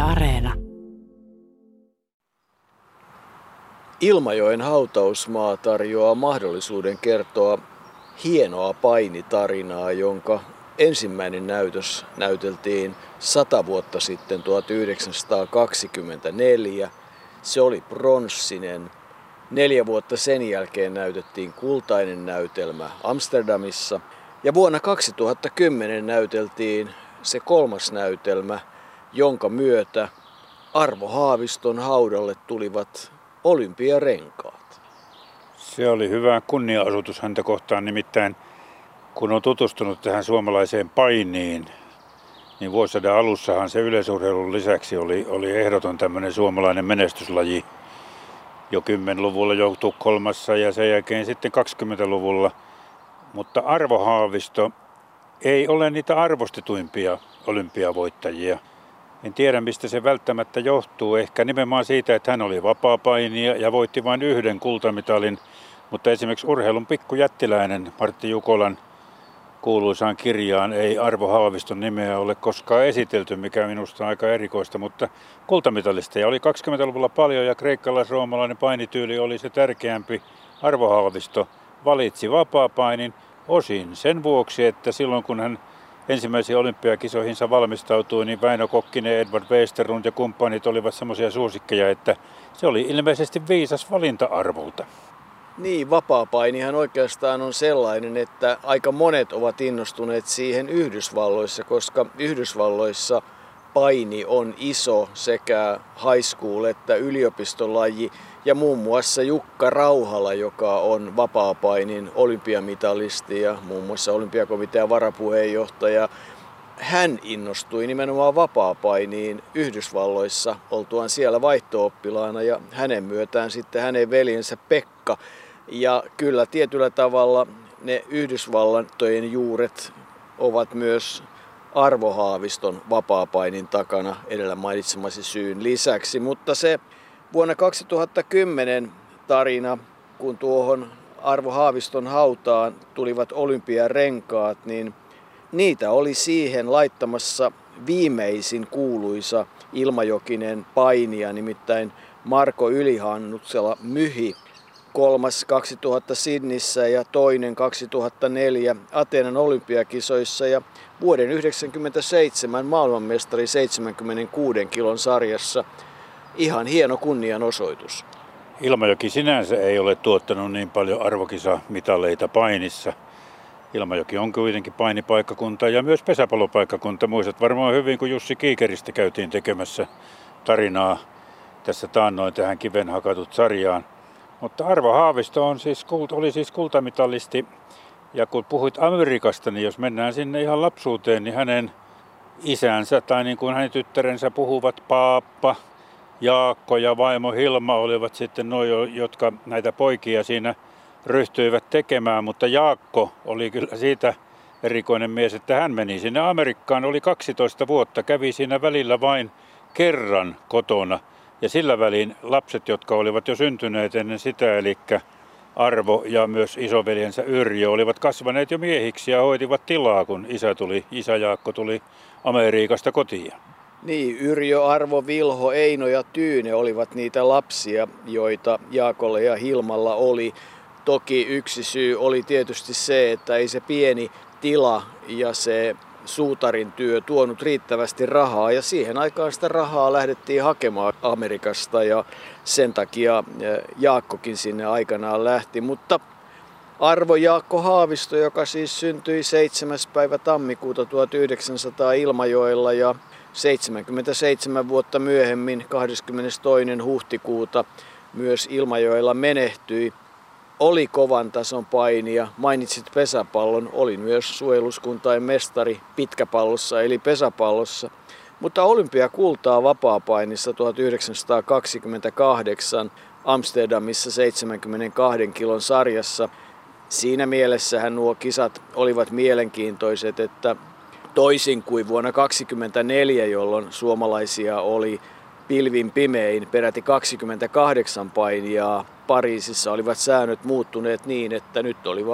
Areena. Ilmajoen hautausmaa tarjoaa mahdollisuuden kertoa hienoa painitarinaa, jonka ensimmäinen näytös näyteltiin 100 vuotta sitten 1924. Se oli pronssinen. 4 vuotta sen jälkeen näytettiin kultainen näytelmä Amsterdamissa. Ja vuonna 2010 näyteltiin se 3. näytelmä, jonka myötä Arvo Haaviston haudalle tulivat olympiarenkaat. Se oli hyvä kunnia-asutus häntä kohtaan, nimittäin kun on tutustunut tähän suomalaiseen painiin, niin vuosisadan alussahan se yleisurheilun lisäksi oli ehdoton tämmöinen suomalainen menestyslaji. Jo 10-luvulla, jo Tukholmassa ja sen jälkeen sitten 20-luvulla. Mutta Arvo Haavisto ei ole niitä arvostetuimpia olympiavoittajia. En tiedä, mistä se välttämättä johtuu. Ehkä nimenomaan siitä, että hän oli vapaapainija ja voitti vain 1 kultamitalin. Mutta esimerkiksi urheilun pikkujättiläinen Martti Jukolan kuuluisaan kirjaan ei Arvo Haaviston nimeä ole koskaan esitelty, mikä minusta on aika erikoista. Mutta kultamitalisteja oli 20-luvulla paljon ja kreikkalais-roomalainen painityyli oli se tärkeämpi. Arvo Haavisto valitsi vapaapainin osin sen vuoksi, että silloin kun hän ensimmäisiin olympiakisoihinsa valmistautui, niin Väinö Kokkinen, Edvard Westerlund ja kumppanit olivat semmoisia suosikkeja, että se oli ilmeisesti viisas valinta Arvolta. Niin, vapaapainihan oikeastaan on sellainen, että aika monet ovat innostuneet siihen Yhdysvalloissa, koska Yhdysvalloissa paini on iso sekä high school että yliopistolaji. Ja muun muassa Jukka Rauhala, joka on vapaapainin olympiamitalisti ja muun muassa olympiakomitean varapuheenjohtaja, hän innostui nimenomaan vapaapainiin Yhdysvalloissa oltuaan siellä vaihto-oppilaana ja hänen myötään sitten hänen veljensä Pekka. Ja kyllä tietyllä tavalla ne Yhdysvaltojen juuret ovat myös Arvo Haaviston vapaapainin takana edellä mainitsemasi syyn lisäksi, mutta se vuonna 2010 tarina, kun tuohon Arvo Haaviston hautaan tulivat olympiarenkaat, niin niitä oli siihen laittamassa viimeisin kuuluisa ilmajokinen painija, nimittäin Marko Ylihannutsela Myhi. 3. 2000 Sydneyssä ja 2. 2004 Ateenan olympiakisoissa ja vuoden 1997 maailmanmestari 76 kilon sarjassa. Ihan hieno kunnianosoitus. Ilmajoki sinänsä ei ole tuottanut niin paljon arvokisamitaleita painissa. Ilmajoki on kuitenkin painipaikkakunta ja myös pesäpallopaikkakunta. Muistat varmaan hyvin, kun Jussi Kiikeristä käytiin tekemässä tarinaa tässä taannoin tähän kiven hakatut sarjaan. Mutta Arvo Haavisto oli siis kultamitalisti. Ja kun puhuit Amerikasta, niin jos mennään sinne ihan lapsuuteen, niin hänen isänsä tai niin kuin hänen tyttärensä puhuvat Paappa, Jaakko ja vaimo Hilma olivat sitten nuo, jotka näitä poikia siinä ryhtyivät tekemään. Mutta Jaakko oli kyllä siitä erikoinen mies, että hän meni sinne Amerikkaan, oli 12 vuotta, kävi siinä välillä vain kerran kotona. Ja sillä välin lapset, jotka olivat jo syntyneet ennen sitä, eli Arvo ja myös isoveljensä Yrjö, olivat kasvaneet jo miehiksi ja hoitivat tilaa, kun isä Jaakko tuli Amerikasta kotiin. Niin, Yrjö, Arvo, Vilho, Eino ja Tyyne olivat niitä lapsia, joita Jaakolla ja Hilmalla oli. Toki yksi syy oli tietysti se, että ei se pieni tila ja se suutarin työ tuonut riittävästi rahaa ja siihen aikaan sitä rahaa lähdettiin hakemaan Amerikasta ja sen takia Jaakkokin sinne aikanaan lähti. Mutta Arvo Jaakko Haavisto, joka siis syntyi 7. päivä tammikuuta 1900 Ilmajoella ja 77 vuotta myöhemmin 22. huhtikuuta myös Ilmajoella menehtyi, oli kovan tason painija. Mainitsit pesäpallon, oli myös suojeluskuntain mestari pitkäpallossa eli pesäpallossa. Mutta olympiakultaa vapaapainissa 1928 Amsterdamissa 72 kilon sarjassa. Siinä mielessähän nuo kisat olivat mielenkiintoiset, että toisin kuin vuonna 1924, jolloin suomalaisia oli pilvin pimein peräti 28 painijaa, Pariisissa olivat säännöt muuttuneet niin, että nyt oli vain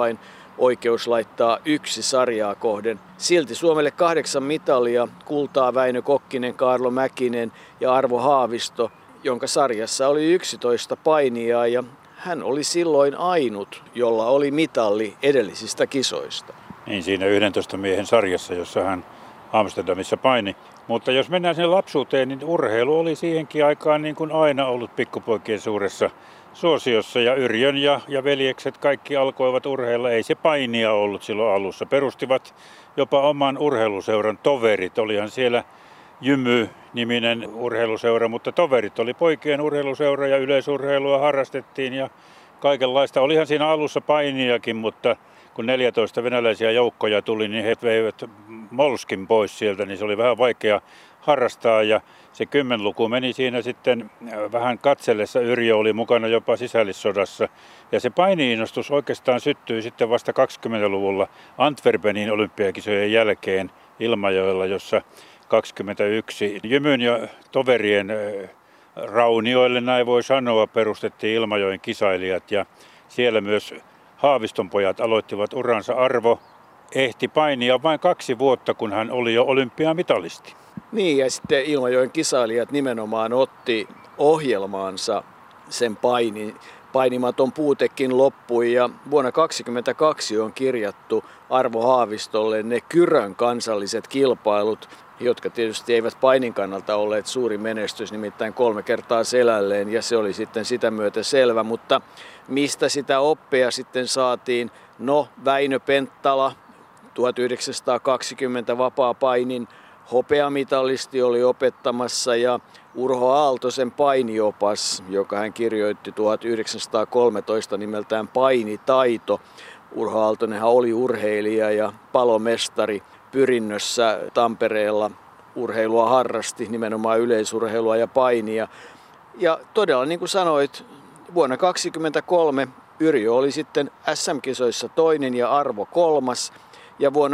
oikeus laittaa yksi sarjaa kohden. Silti Suomelle 8 mitalia, kultaa Väinö Kokkinen, Kaarlo Mäkinen ja Arvo Haavisto, jonka sarjassa oli 11 painijaa ja hän oli silloin ainut, jolla oli mitalli edellisistä kisoista. Niin siinä 11 miehen sarjassa, jossa hän Amsterdamissa paini. Mutta jos mennään sinne lapsuuteen, niin urheilu oli siihenkin aikaan niin kuin aina ollut pikkupoikien suuressa suosiossa. Ja Yrjön ja veljekset kaikki alkoivat urheilla. Ei se painia ollut silloin alussa. Perustivat jopa oman urheiluseuran toverit. Olihan siellä Jymy-niminen urheiluseura, mutta toverit oli poikien urheiluseura ja yleisurheilua harrastettiin ja kaikenlaista. Olihan siinä alussa painiakin, mutta kun 14 venäläisiä joukkoja tuli, niin he veivät molskin pois sieltä, niin se oli vähän vaikea harrastaa. Ja se 10-luku meni siinä sitten vähän katsellessa. Yrjö oli mukana jopa sisällissodassa. Ja se paini-innostus oikeastaan syttyi sitten vasta 20-luvulla Antwerpenin olympiakisojen jälkeen Ilmajoella, jossa 21 Jymyn ja toverien raunioille, näin voi sanoa, perustettiin Ilmajoen kisailijat. Ja siellä myös Haaviston pojat aloittivat uransa. Arvo ehti painia vain 2 vuotta, kun hän oli jo olympiamitalisti. Niin, ja sitten Ilmajoen kisailijat nimenomaan otti ohjelmaansa sen painimaton puutekin loppui ja vuonna 2022 on kirjattu Arvo Haavistolle ne Kyrön kansalliset kilpailut, jotka tietysti eivät painin kannalta olleet suuri menestys, nimittäin 3 kertaa selälleen ja se oli sitten sitä myötä selvä, mutta mistä sitä oppia sitten saatiin? No, Väinö Penttala, 1920 vapaapainin hopeamitalisti oli opettamassa ja Urho Aaltosen painiopas, joka hän kirjoitti 1913 nimeltään Painitaito. Urho Aaltonenhan oli urheilija ja palomestari Pyrinnössä Tampereella. Urheilua harrasti, nimenomaan yleisurheilua ja painia. Ja todella niin kuin sanoit, vuonna 1923 Yrjö oli sitten SM-kisoissa 2. ja Arvo 3. Ja vuonna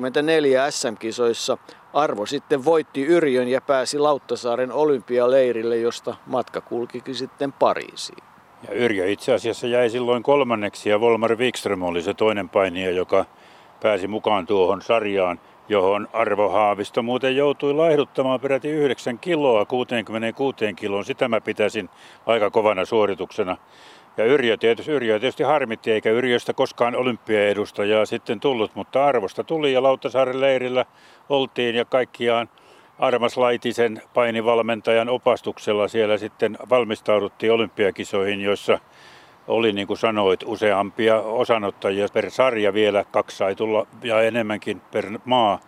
1924 SM-kisoissa Arvo sitten voitti Yrjön ja pääsi Lauttasaaren olympialeirille, josta matka kulkikin sitten Pariisiin. Ja Yrjö itse asiassa jäi silloin 3. ja Volmar Wikström oli se toinen painija, joka pääsi mukaan tuohon sarjaan, johon Arvo Haavisto muuten joutui laihduttamaan peräti 9 kiloa 66 kiloon. Sitä mä pitäisin aika kovana suorituksena. Ja Yrjö tietysti harmitti, eikä Yrjöstä koskaan olympiaedustajaa sitten tullut, mutta Arvosta tuli ja Lauttasaaren leirillä oltiin ja kaikkiaan Armas Laitisen painivalmentajan opastuksella siellä sitten valmistauduttiin olympiakisoihin, joissa oli, niin kuin sanoit, useampia osanottajia per sarja vielä, 2 sai tulla ja enemmänkin per maa.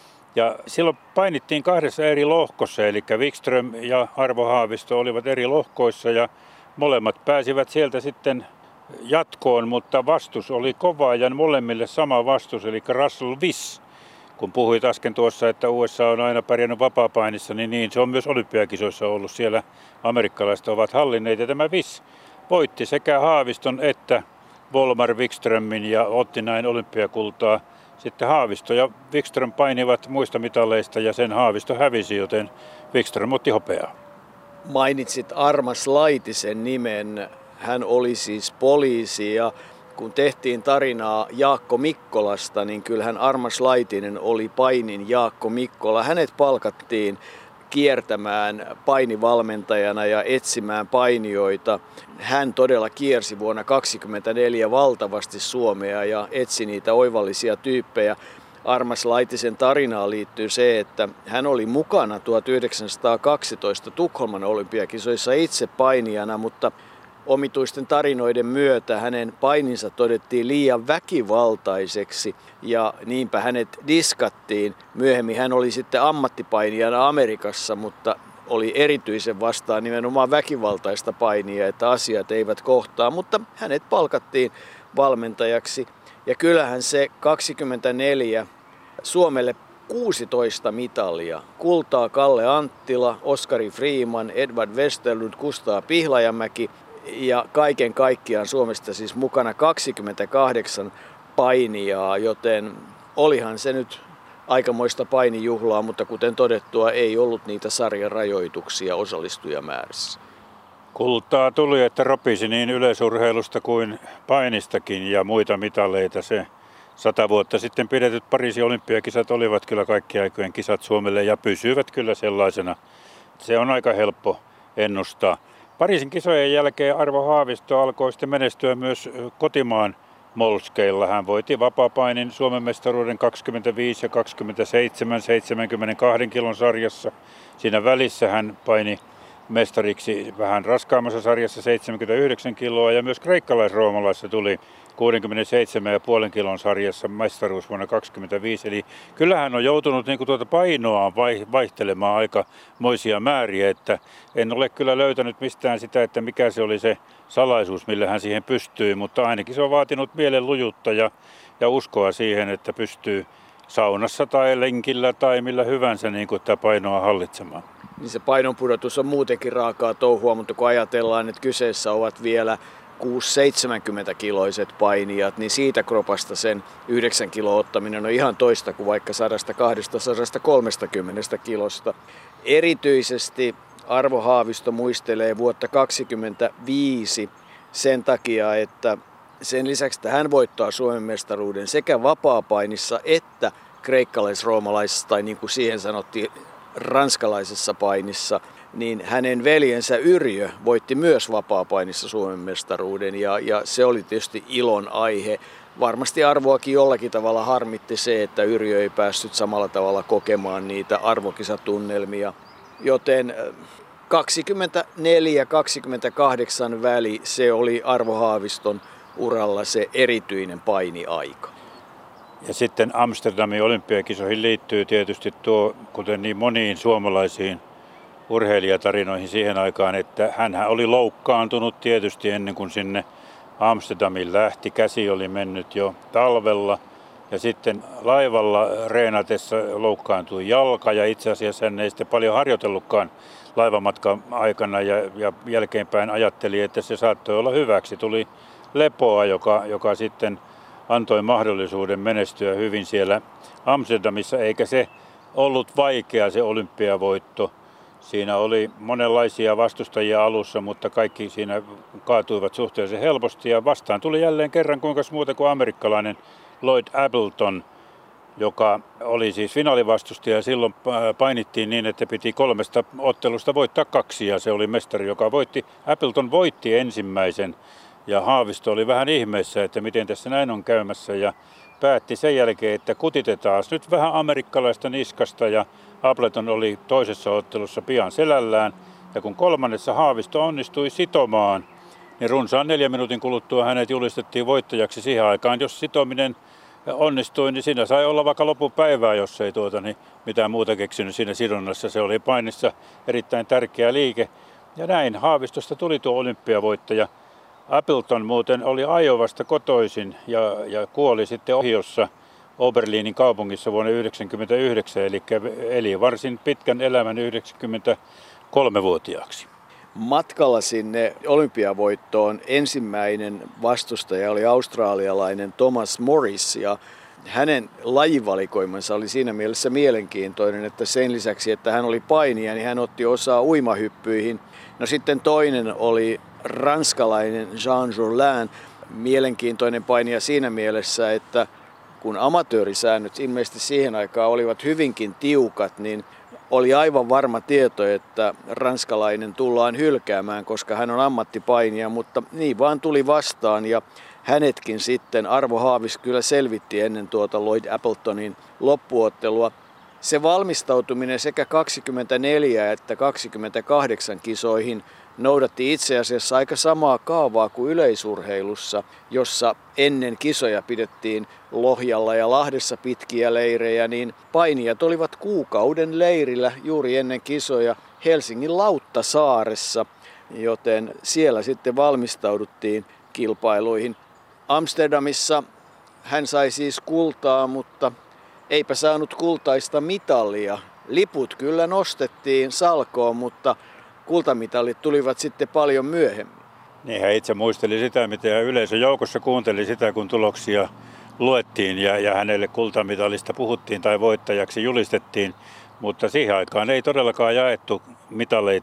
Ja silloin painittiin 2 eri lohkossa, eli Wikström ja Arvo Haavisto olivat eri lohkoissa ja molemmat pääsivät sieltä sitten jatkoon, mutta vastus oli kova ja molemmille sama vastus, eli Russell Viss. Kun puhuit äsken tuossa, että USA on aina pärjännyt vapaapainissa, niin se on myös olympiakisoissa ollut. Siellä amerikkalaiset ovat hallinneet ja tämä Viss voitti sekä Haaviston että Volmar Wikströmin ja otti näin olympiakultaa. Sitten Haavisto ja Wikström painivat muista mitaleista ja sen Haavisto hävisi, joten Wikström otti hopeaa. Mainitsit Armas Laitisen nimen. Hän oli siis poliisi ja kun tehtiin tarinaa Jaakko Mikkolasta, niin kyllähän Armas Laitinen oli painin Jaakko Mikkola. Hänet palkattiin kiertämään painivalmentajana ja etsimään painijoita. Hän todella kiersi vuonna 1924 valtavasti Suomea ja etsi niitä oivallisia tyyppejä. Armas Laitisen tarinaan liittyy se, että hän oli mukana 1912 Tukholman olympiakisoissa itse painijana, mutta omituisten tarinoiden myötä hänen paininsa todettiin liian väkivaltaiseksi ja niinpä hänet diskattiin. Myöhemmin hän oli sitten ammattipainijana Amerikassa, mutta oli erityisen vastaan nimenomaan väkivaltaista painia, että asiat eivät kohtaa, mutta hänet palkattiin valmentajaksi. Ja kyllähän se 24 Suomelle 16 mitalia. Kultaa Kalle Anttila, Oskari Freeman, Edvard Westerlund, Kustaa Pihlajamäki ja kaiken kaikkiaan Suomesta siis mukana 28 painijaa, joten olihan se nyt aikamoista painijuhlaa, mutta kuten todettua ei ollut niitä sarjarajoituksia osallistujamäärissä. Kultaa tuli, että ropisi niin yleisurheilusta kuin painistakin ja muita mitaleita. Se 100 vuotta sitten pidetyt Pariisin olympiakisat olivat kyllä kaikkien aikojen kisat Suomelle ja pysyvät kyllä sellaisena. Se on aika helppo ennustaa. Pariisin kisojen jälkeen Arvo Haavisto alkoi sitten menestyä myös kotimaan molskeilla. Hän voitti vapaapainin Suomen mestaruuden 25 ja 27 72 kilon sarjassa. Siinä välissä hän paini mestariksi vähän raskaammassa sarjassa 79 kiloa ja myös kreikkalais-roomalaisessa tuli 67,5 kilon sarjassa mestaruus vuonna 2025. Eli kyllähän on joutunut niin kuin tuota painoa vaihtelemaan aikamoisia määriä, että en ole kyllä löytänyt mistään sitä, että mikä se oli se salaisuus, millä hän siihen pystyi, mutta ainakin se on vaatinut mielenlujutta ja uskoa siihen, että pystyy saunassa tai lenkillä tai millä hyvänsä niin kuin tätä painoa hallitsemaan. Niin se painonpudotus on muutenkin raakaa touhua, mutta kun ajatellaan, että kyseessä ovat vielä 6-70-kiloiset painijat, niin siitä kropasta sen 9 kiloa ottaminen on ihan toista kuin vaikka 100-130 kilosta. Erityisesti Arvo Haavisto muistelee vuotta 2025 sen takia, että sen lisäksi, että hän voittaa Suomen mestaruuden sekä vapaapainissa että kreikkalais-roomalaisessa tai niin kuin siihen sanottiin ranskalaisessa painissa, niin hänen veljensä Yrjö voitti myös vapaapainissa Suomen mestaruuden ja se oli tietysti ilon aihe. Varmasti Arvoakin jollakin tavalla harmitti se, että Yrjö ei päässyt samalla tavalla kokemaan niitä arvokisatunnelmia, joten 24-28 väli se oli Arvo Haaviston uralla se erityinen painiaika. Ja sitten Amsterdamin olympiakisoihin liittyy tietysti tuo, kuten niin moniin suomalaisiin urheilijatarinoihin siihen aikaan, että hänhän oli loukkaantunut tietysti ennen kuin sinne Amsterdamiin lähti. Käsi oli mennyt jo talvella ja sitten laivalla reenatessa loukkaantui jalka ja itse asiassa hän ei sitten paljon harjoitellutkaan laivamatkan aikana ja jälkeenpäin ajatteli, että se saattoi olla hyväksi. Tuli lepoa, joka sitten antoi mahdollisuuden menestyä hyvin siellä Amsterdamissa, eikä se ollut vaikea se olympiavoitto. Siinä oli monenlaisia vastustajia alussa, mutta kaikki siinä kaatuivat suhteellisen helposti ja vastaan tuli jälleen kerran kuinka muuta kuin amerikkalainen Lloyd Appleton, joka oli siis finaalivastustaja. Silloin painittiin niin, että piti 3 ottelusta voittaa 2 ja se oli mestari, joka voitti. Appleton voitti ensimmäisen ja Haavisto oli vähän ihmeessä, että miten tässä näin on käymässä ja päätti sen jälkeen, että kutitetaan nyt vähän amerikkalaista niskasta ja Appleton oli toisessa ottelussa pian selällään ja kun 3. Haavisto onnistui sitomaan, niin runsaan 4 minuutin kuluttua hänet julistettiin voittajaksi siihen aikaan. Jos sitominen onnistui, niin siinä sai olla vaikka loppupäivää, jos ei mitään muuta keksinyt siinä sidonnassa. Se oli painissa erittäin tärkeä liike ja näin Haavistosta tuli tuo olympiavoittaja. Appleton muuten oli Iowasta kotoisin ja kuoli sitten Ohiossa Oberlinin kaupungissa vuonna 1999, eli varsin pitkän elämän 93-vuotiaaksi. Matkalla sinne olympiavoittoon ensimmäinen vastustaja oli australialainen Thomas Morris ja hänen lajivalikoimansa oli siinä mielessä mielenkiintoinen, että sen lisäksi, että hän oli painija, niin hän otti osaa uimahyppyihin. No sitten toinen oli ranskalainen Jean Jourdain, mielenkiintoinen painija siinä mielessä, että kun amatöörisäännöt ilmeisesti siihen aikaan olivat hyvinkin tiukat, niin oli aivan varma tieto, että ranskalainen tullaan hylkäämään, koska hän on ammattipainija, mutta niin vaan tuli vastaan ja hänetkin sitten Arvo Haavisto kyllä selvitti ennen tuota Lloyd Appletonin loppuottelua. Se valmistautuminen sekä 24 että 28 kisoihin noudatti itse asiassa aika samaa kaavaa kuin yleisurheilussa, jossa ennen kisoja pidettiin Lohjalla ja Lahdessa pitkiä leirejä, niin painijat olivat kuukauden leirillä juuri ennen kisoja Helsingin Lauttasaaressa, joten siellä sitten valmistauduttiin kilpailuihin. Amsterdamissa hän sai siis kultaa, mutta eipä saanut kultaista mitalia. Liput kyllä nostettiin salkoon, mutta kultamitalit tulivat sitten paljon myöhemmin. Niin hän itse muisteli sitä, mitä yleisö joukossa kuunteli sitä, kun tuloksia luettiin ja hänelle kultamitalista puhuttiin tai voittajaksi julistettiin. Mutta siihen aikaan ei todellakaan jaettu mitaleita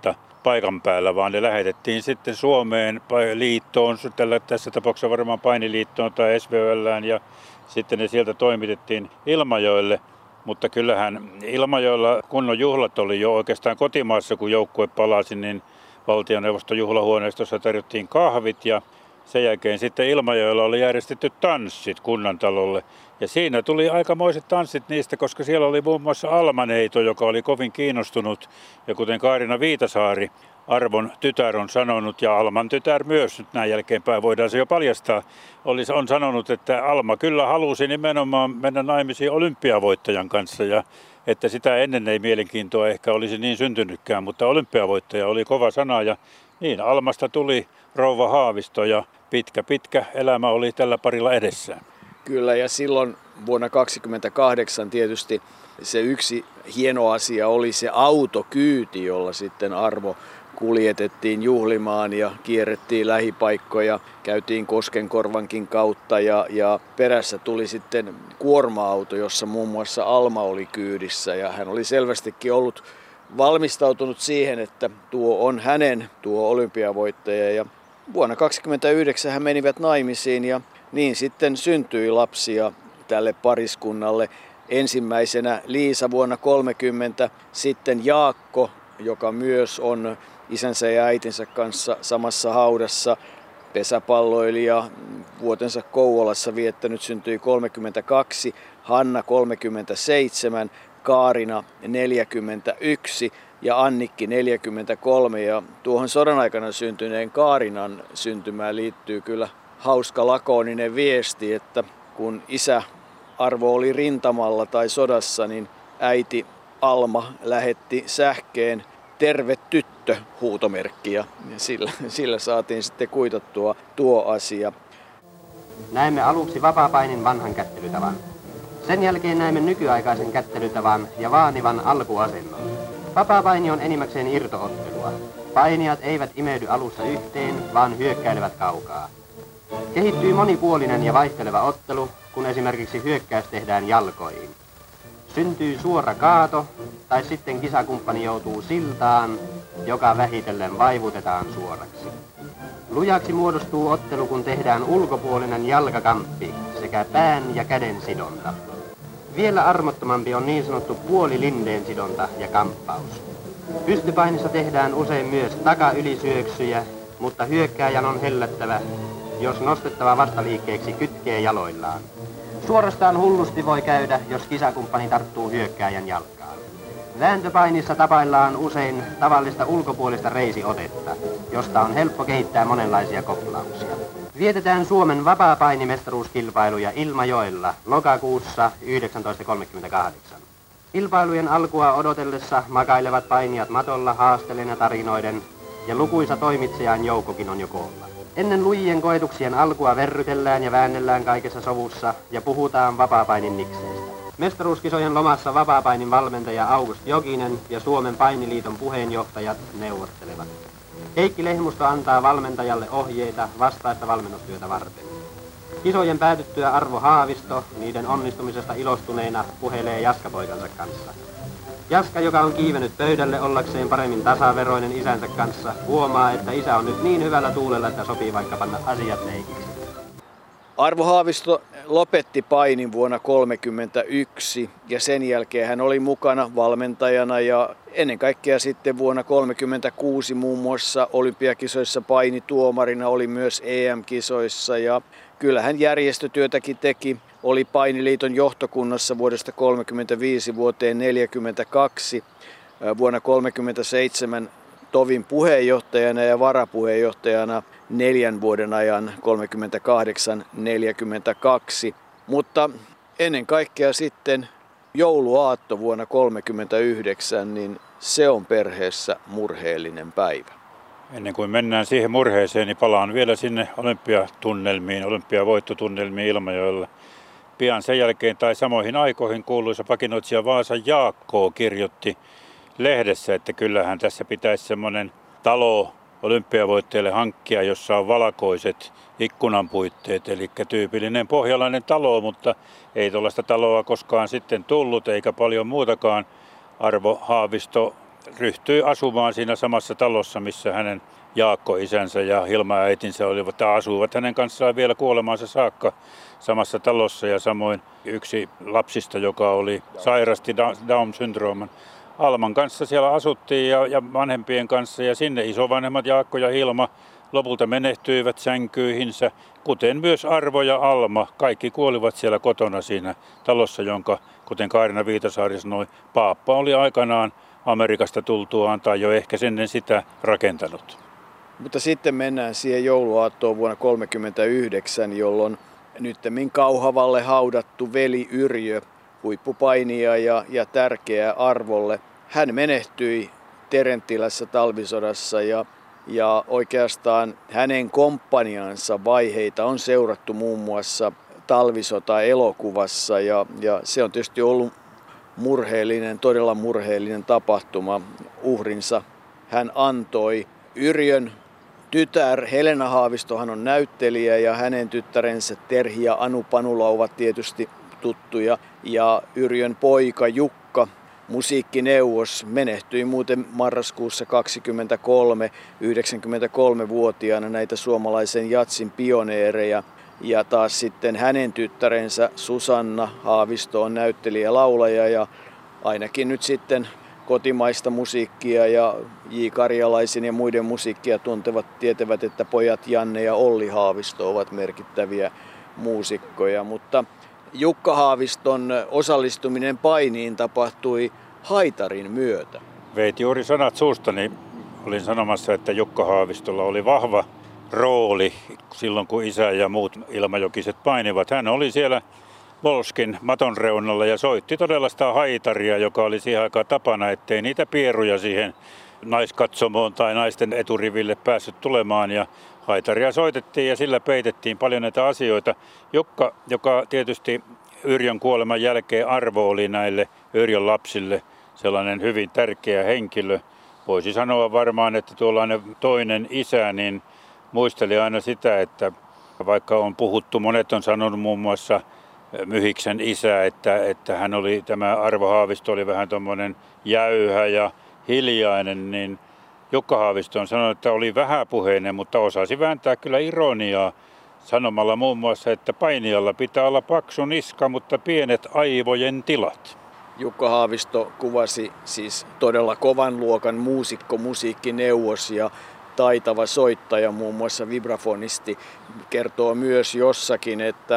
paikan päällä, vaan ne lähetettiin sitten Suomeen liittoon, tässä tapauksessa varmaan Painiliittoon tai SVL:ään, ja sitten ne sieltä toimitettiin Ilmajoelle. Mutta kyllähän Ilmajoella kunnon juhlat oli jo oikeastaan kotimaassa, kun joukkue palasi, niin valtioneuvoston juhlahuoneistossa tarjottiin kahvit ja sen jälkeen sitten Ilmajoella oli järjestetty tanssit kunnantalolle. Ja siinä tuli aikamoiset tanssit niistä, koska siellä oli muun muassa Almaneito, joka oli kovin kiinnostunut. Ja kuten Kaarina Viitasaari, Arvon tytär, on sanonut, ja Alman tytär myös, nyt näin jälkeenpäin voidaan se jo paljastaa, on sanonut, että Alma kyllä halusi nimenomaan mennä naimisiin olympiavoittajan kanssa. Ja että sitä ennen ei mielenkiintoa ehkä olisi niin syntynytkään, mutta olympiavoittaja oli kova sana. Ja niin Almasta tuli rouva Haavisto, ja pitkä elämä oli tällä parilla edessään. Kyllä, ja silloin vuonna 1928 tietysti se yksi hieno asia oli se autokyyti, jolla sitten Arvo kuljetettiin juhlimaan ja kierrettiin lähipaikkoja, käytiin Koskenkorvankin kautta ja perässä tuli sitten kuorma-auto, jossa muun muassa Alma oli kyydissä, ja hän oli selvästikin ollut valmistautunut siihen, että tuo on hänen tuo olympiavoittaja, ja vuonna 1929 he menivät naimisiin ja niin sitten syntyi lapsia tälle pariskunnalle. Ensimmäisenä Liisa vuonna 1930, sitten Jaakko, joka myös on isänsä ja äitinsä kanssa samassa haudassa, pesäpalloilija, vuotensa Kouvolassa viettänyt, syntyi 1932, Hanna 1937, Kaarina 1941 ja Annikki 1943. Ja tuohon sodan aikana syntyneen Kaarinan syntymään liittyy kyllä hauska lakoninen viesti, että kun isä Arvo oli rintamalla tai sodassa, niin äiti Alma lähetti sähkeen "terve tyttö" -huutomerkki, ja sillä saatiin sitten kuitattua tuo asia. Näemme aluksi vapaapainin vanhan kättelytavan. Sen jälkeen näemme nykyaikaisen kättelytavan ja vaanivan alkuasennon. Vapaapaini on enimmäkseen irtoottelua. Painijat eivät imeydy alussa yhteen, vaan hyökkäilevät kaukaa. Kehittyy monipuolinen ja vaihteleva ottelu, kun esimerkiksi hyökkäys tehdään jalkoihin. Syntyy suora kaato, tai sitten kisakumppani joutuu siltaan, joka vähitellen vaivutetaan suoraksi. Lujaksi muodostuu ottelu, kun tehdään ulkopuolinen jalkakamppi sekä pään ja käden sidonta. Vielä armottomampi on niin sanottu puolilindeen sidonta ja kamppaus. Pystypainissa tehdään usein myös takaylisyöksyjä, mutta hyökkääjän on hellättävä, jos nostettava vastaliikkeeksi kytkee jaloillaan. Suorastaan hullusti voi käydä, jos kisakumppani tarttuu hyökkääjän jalkaan. Vääntöpainissa tapaillaan usein tavallista ulkopuolista reisiotetta, josta on helppo kehittää monenlaisia koplauksia. Vietetään Suomen vapaapainimestaruuskilpailuja Ilmajoella lokakuussa 1938. Kilpailujen alkua odotellessa makailevat painijat matolla haastellen ja tarinoiden, ja lukuisa toimitsijan joukkokin on jo koolla. Ennen lujien koetuksien alkua verrytellään ja väännellään kaikessa sovussa ja puhutaan vapaapainin nikseistä. Mestaruuskisojen lomassa vapaapainin valmentaja August Jokinen ja Suomen painiliiton puheenjohtajat neuvottelevat. Heikki Lehmusto antaa valmentajalle ohjeita vastaista valmennustyötä varten. Kisojen päätyttyä Arvo Haavisto niiden onnistumisesta ilostuneena puhelee Jaska-poikansa kanssa. Jaska, joka on kiivennyt pöydälle ollakseen paremmin tasaveroinen isänsä kanssa, huomaa, että isä on nyt niin hyvällä tuulella, että sopii vaikka panna asiat leikiksi. Arvo Haavisto lopetti painin vuonna 1931 ja sen jälkeen hän oli mukana valmentajana ja ennen kaikkea sitten vuonna 1936 muun muassa olympiakisoissa painituomarina, oli myös EM-kisoissa ja kyllä hän järjestötyötäkin teki. Oli Painiliiton johtokunnassa vuodesta 1935 vuoteen 1942, vuonna 1937 TOVin puheenjohtajana ja varapuheenjohtajana 4 vuoden ajan 1938-1942. Mutta ennen kaikkea sitten jouluaatto vuonna 1939, niin se on perheessä murheellinen päivä. Ennen kuin mennään siihen murheeseen, niin palaan vielä sinne olympiatunnelmiin, olympiavoittotunnelmiin Ilmajoella. Pian sen jälkeen tai samoihin aikoihin kuuluisa pakinoitsija Vaasan Jaakko kirjoitti lehdessä, että kyllähän tässä pitäisi semmoinen talo olympiavoittajille hankkia, jossa on valkoiset ikkunanpuitteet, eli tyypillinen pohjalainen talo, mutta ei tuollaista taloa koskaan sitten tullut eikä paljon muutakaan. Arvo Haavisto ryhtyi asumaan siinä samassa talossa, missä hänen Jaakko-isänsä ja Hilma-äitinsä olivat ja asuivat hänen kanssaan vielä kuolemaansa saakka samassa talossa. Ja samoin yksi lapsista, joka oli sairasti Down-syndrooman. Alman kanssa siellä asuttiin ja vanhempien kanssa ja sinne isovanhemmat Jaakko ja Hilma lopulta menehtyivät sänkyihinsä, kuten myös Arvo ja Alma. Kaikki kuolivat siellä kotona siinä talossa, jonka, kuten Kaarina Viitasaari sanoi, paappa oli aikanaan Amerikasta tultuaan tai jo ehkä ennen sitä rakentanut. Mutta sitten mennään siihen jouluaattoon vuonna 1939, jolloin nyttemmin Kauhavalle haudattu veli Yrjö, huippupainija ja tärkeä Arvolle. Hän menehtyi Terenttilässä talvisodassa ja oikeastaan hänen komppaniansa vaiheita on seurattu muun muassa talvisota-elokuvassa ja se on tietysti ollut todella murheellinen tapahtuma. Uhrinsa hän antoi. Yrjön tytär Helena Haavistohan on näyttelijä ja hänen tyttärensä Terhi ja Anu Panula ovat tietysti tuttuja. Ja Yrjön poika Jukka, musiikkineuvos, menehtyi muuten marraskuussa 23, 93-vuotiaana näitä suomalaisen jatsin pioneereja. Ja taas sitten hänen tyttärensä Susanna Haavisto on näyttelijä ja laulaja ja ainakin nyt sitten kotimaista musiikkia ja J. Karjalaisen ja muiden musiikkia tuntevat tietävät, että pojat Janne ja Olli Haavisto ovat merkittäviä muusikkoja. Mutta Jukka Haaviston osallistuminen painiin tapahtui haitarin myötä. Veit juuri sanat suustani. Olin sanomassa, että Jukka Haavistolla oli vahva rooli silloin, kun isä ja muut ilmajokiset painivat. Hän oli siellä Volskin maton reunalla ja soitti todella sitä haitaria, joka oli siihen aikaan tapana, ettei niitä pieruja siihen naiskatsomoon tai naisten eturiville päässyt tulemaan. Ja haitaria soitettiin ja sillä peitettiin paljon näitä asioita. Jukka, joka tietysti Yrjön kuoleman jälkeen Arvo oli näille Yrjön lapsille sellainen hyvin tärkeä henkilö. Voisi sanoa varmaan, että tuollainen toinen isä niin muisteli aina sitä, että vaikka on puhuttu, monet on sanonut muun muassa Myhiksen isä, että hän oli, tämä Arvo Haavisto oli vähän tommoinen jäyhä ja hiljainen, niin Jukka Haavisto on sanonut, että oli vähäpuheinen, mutta osasi vääntää kyllä ironiaa sanomalla muun muassa, että painijalla pitää olla paksu niska, mutta pienet aivojen tilat. Jukka Haavisto kuvasi siis todella kovan luokan muusikko, musiikkineuvos ja taitava soittaja, muun muassa vibrafonisti, kertoo myös jossakin,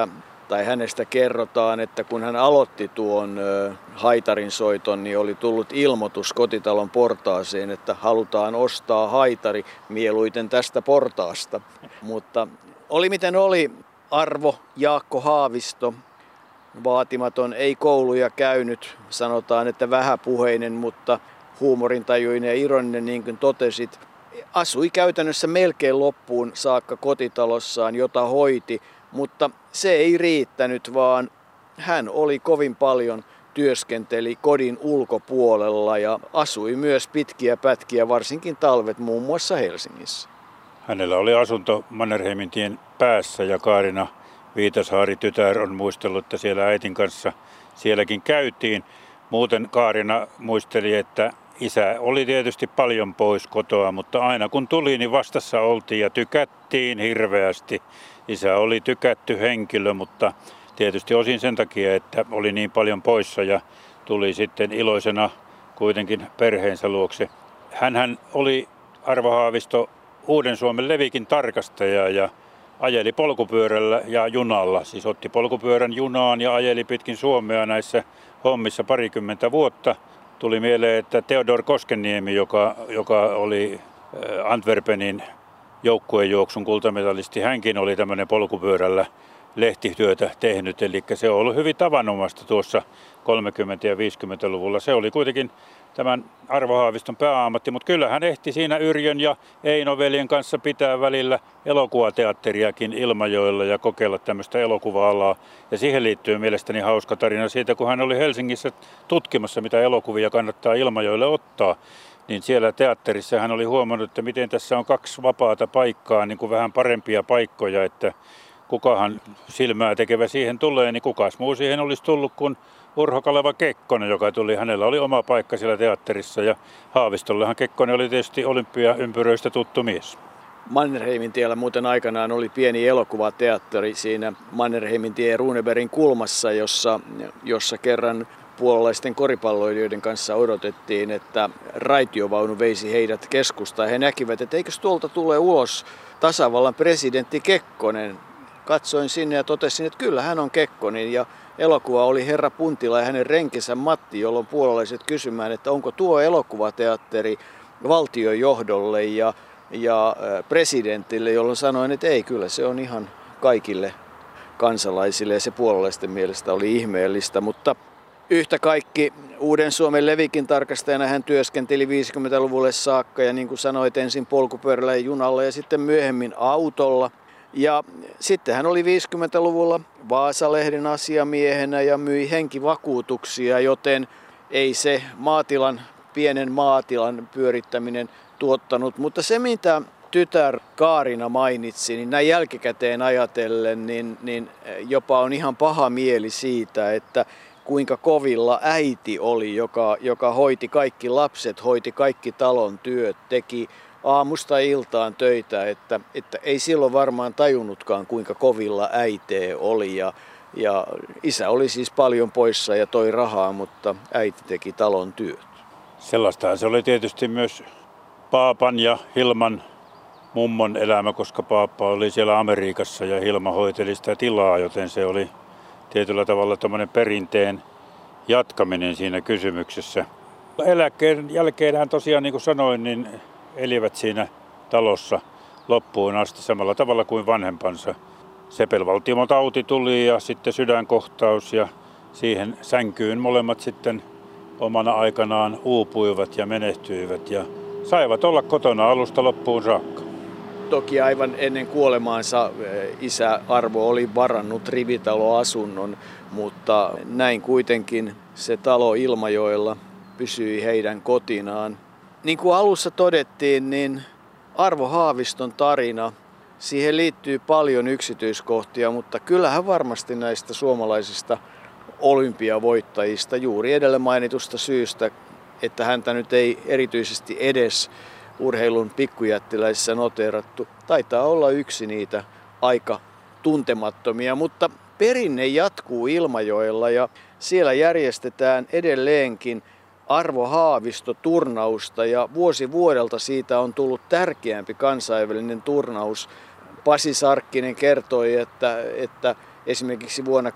tai hänestä kerrotaan, että kun hän aloitti tuon haitarin soiton, niin oli tullut ilmoitus kotitalon portaaseen, että halutaan ostaa haitari mieluiten tästä portaasta. Mutta oli miten oli, Arvo Jaakko Haavisto, vaatimaton, ei kouluja käynyt, sanotaan, että vähäpuheinen, mutta huumorintajuinen ja ironinen, niin kuin totesit, asui käytännössä melkein loppuun saakka kotitalossaan, jota hoiti, mutta se ei riittänyt, vaan hän oli kovin paljon, työskenteli kodin ulkopuolella ja asui myös pitkiä pätkiä, varsinkin talvet muun muassa Helsingissä. Hänellä oli asunto Mannerheimintien päässä ja Kaarina Viitasaari tytär on muistellut, että siellä äitin kanssa sielläkin käytiin. Muuten Kaarina muisteli, että isä oli tietysti paljon pois kotoa, mutta aina kun tuli, niin vastassa oltiin ja tykättiin hirveästi. Isä oli tykätty henkilö, mutta tietysti osin sen takia, että oli niin paljon poissa ja tuli sitten iloisena kuitenkin perheensä luokse. Hänhän oli, Arvo Haavisto, Uuden Suomen Levikin tarkastaja ja ajeli polkupyörällä ja junalla. Siis otti polkupyörän junaan ja ajeli pitkin Suomea näissä hommissa parikymmentä vuotta. Tuli mieleen, että Theodor Koskenniemi, joka oli Antwerpenin joukkuejuoksun kultamitalisti, hänkin oli tämmöinen polkupyörällä lehtityötä tehnyt. Eli se on ollut hyvin tavanomaista tuossa 30- ja 50-luvulla. Se oli kuitenkin tämän Arvo Haaviston pääammatti, mutta kyllä hän ehti siinä Yrjön ja Eino-veljen kanssa pitää välillä elokuvateatteriakin Ilmajoella ja kokeilla tämmöistä elokuva-alaa. Ja siihen liittyy mielestäni hauska tarina siitä, kun hän oli Helsingissä tutkimassa, mitä elokuvia kannattaa Ilmajoelle ottaa. Niin siellä teatterissa hän oli huomannut, että miten tässä on kaksi vapaata paikkaa, niin kuin vähän parempia paikkoja, että kukahan silmää tekevä siihen tulee, niin kukas muu siihen olisi tullut kuin Urho Kaleva Kekkonen, joka tuli. Hänellä oli oma paikka siellä teatterissa ja Haavistollehan Kekkonen oli tietysti olympiaympyröistä tuttu mies. Mannerheimintiellä muuten aikanaan oli pieni elokuvateatteri siinä Mannerheimintie ja Runebergin kulmassa, jossa kerran puolalaisten koripalloilijoiden kanssa odotettiin, että raitiovaunu veisi heidät keskustaan. He näkivät, että eikös tuolta tule ulos tasavallan presidentti Kekkonen. Katsoin sinne ja totesin, että kyllä hän on Kekkonen, ja elokuva oli Herra Puntila ja hänen renkensä Matti, jolloin puolalaiset kysymään, että onko tuo elokuvateatteri valtiojohdolle ja presidentille, jolloin sanoin, että ei, kyllä se on ihan kaikille kansalaisille, ja se puolalaisten mielestä oli ihmeellistä, mutta yhtä kaikki Uuden Suomen Levikin tarkastajana hän työskenteli 50-luvulle saakka, ja niin kuin sanoit, ensin polkupyörällä ja junalla ja sitten myöhemmin autolla. Ja sitten hän oli 50-luvulla Vaasalehden asiamiehenä ja myi henkivakuutuksia, joten ei se pienen maatilan pyörittäminen tuottanut. Mutta se, mitä tytär Kaarina mainitsi, niin näin jälkikäteen ajatellen, niin jopa on ihan paha mieli siitä, että kuinka kovilla äiti oli, joka hoiti kaikki lapset, hoiti kaikki talon työt, teki aamusta iltaan töitä, että ei silloin varmaan tajunnutkaan, kuinka kovilla äitee oli. Ja isä oli siis paljon poissa ja toi rahaa, mutta äiti teki talon työt. Sellaistahan se oli tietysti myös Paapan ja Hilman mummon elämä, koska Paappa oli siellä Amerikassa ja Hilma hoiteli sitä tilaa, joten se oli tietyllä tavalla tämmöinen perinteen jatkaminen siinä kysymyksessä. Eläkkeen jälkeenhän tosiaan, niin kuin sanoin, niin elivät siinä talossa loppuun asti samalla tavalla kuin vanhempansa. Sepelvaltimon tauti tuli ja sitten sydänkohtaus ja siihen sänkyyn molemmat sitten omana aikanaan uupuivat ja menehtyivät ja saivat olla kotona alusta loppuun saakka. Toki aivan ennen kuolemaansa isä Arvo oli varannut rivitaloasunnon, mutta näin kuitenkin se talo Ilmajoella pysyi heidän kotinaan. Niin kuin alussa todettiin, niin Arvo Haaviston tarina, siihen liittyy paljon yksityiskohtia, mutta kyllähän varmasti näistä suomalaisista olympiavoittajista juuri edellä mainitusta syystä, että häntä nyt ei erityisesti edes urheilun pikkujättiläisissä noteerattu, taitaa olla yksi niitä aika tuntemattomia, mutta perinne jatkuu Ilmajoella ja siellä järjestetään edelleenkin Arvo Haavisto-turnausta ja vuosi vuodelta siitä on tullut tärkeämpi kansainvälinen turnaus. Pasi Sarkkinen kertoi, että esimerkiksi vuonna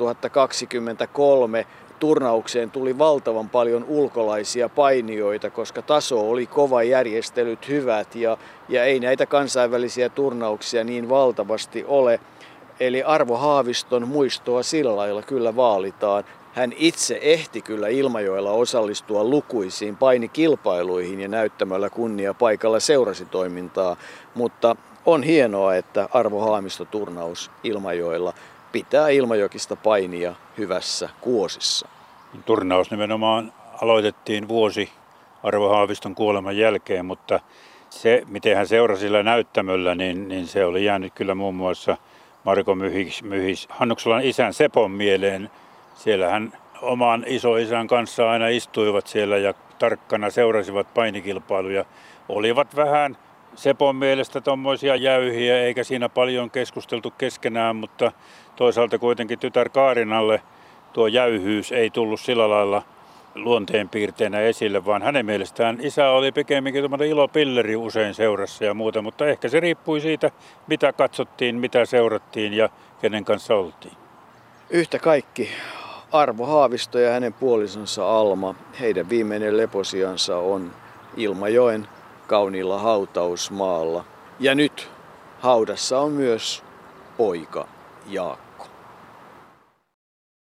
2023 turnaukseen tuli valtavan paljon ulkolaisia painijoita, koska taso oli kova, järjestelyt hyvät ja ei näitä kansainvälisiä turnauksia niin valtavasti ole. Eli Arvo Haaviston muistoa sillä lailla kyllä vaalitaan. Hän itse ehti kyllä Ilmajoella osallistua lukuisiin painikilpailuihin ja näyttämällä kunniapaikalla seurasi toimintaa, mutta on hienoa, että Arvo Haavisto-turnaus Ilmajoella pitää Ilmajokista painia hyvässä kuosissa. Turnaus nimenomaan aloitettiin vuosi Arvo Haaviston kuoleman jälkeen, mutta se, miten hän seurasi sillä näyttämöllä, niin se oli jäänyt kyllä muun muassa Marko Myhis Hannukselan isän Sepon mieleen. Siellä hän oman isoisän kanssa aina istuivat siellä ja tarkkana seurasivat painikilpailuja. Olivat vähän Sepon mielestä tommoisia jäyhiä, eikä siinä paljon keskusteltu keskenään, mutta toisaalta kuitenkin tytär Kaarinalle tuo jäyhyys ei tullut sillä lailla luonteenpiirteenä esille, vaan hänen mielestään isä oli pikemminkin tämmöinen ilopilleri usein seurassa ja muuta, mutta ehkä se riippui siitä, mitä katsottiin, mitä seurattiin ja kenen kanssa oltiin. Yhtä kaikki Arvo Haavisto ja hänen puolisonsa Alma, heidän viimeinen leposiansa on Ilmajoen kauniilla hautausmaalla. Ja nyt haudassa on myös poika Jaakko.